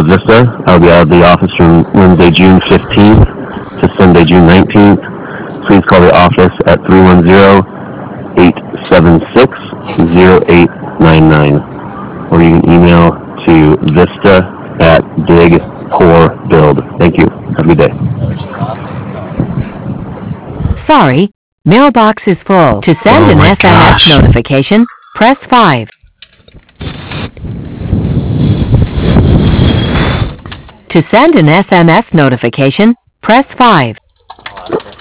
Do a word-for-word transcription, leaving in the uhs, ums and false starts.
Vista. I'll be out of the office from Wednesday, June fifteenth to Sunday, June nineteenth. Please call the office at three one zero, eight seven six, zero eight nine nine. Or you can email to vista at dig core build. Thank you. Have a good day. Sorry, mailbox is full. To send Oh an my S M S gosh. notification, press five. To send an S M S notification, press five.